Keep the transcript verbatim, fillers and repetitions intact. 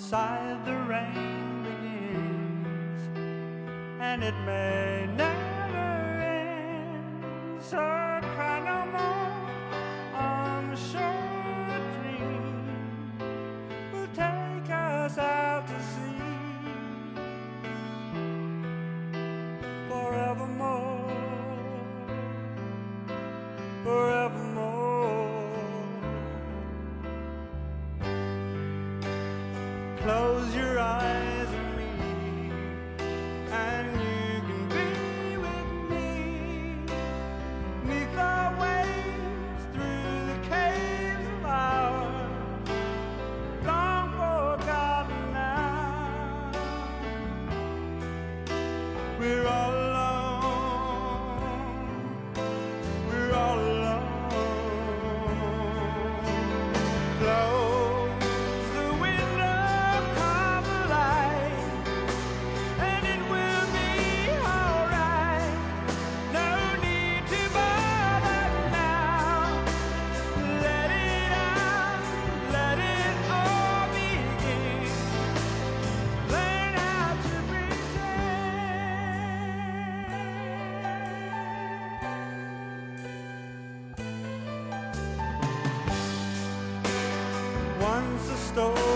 inside the rain begins, and it may never end. So cry no more on the shore. Dream will take us out to sea forevermore, forevermore. Close your eyes and me, and you can be with me, 'neath the waves, through the caves of ours, long forgotten now. We're all alone, we're all alone. Close the window, come alive, and it will be alright. No need to bother now. Let it out, let it all begin. Learn how to pretend. Once a story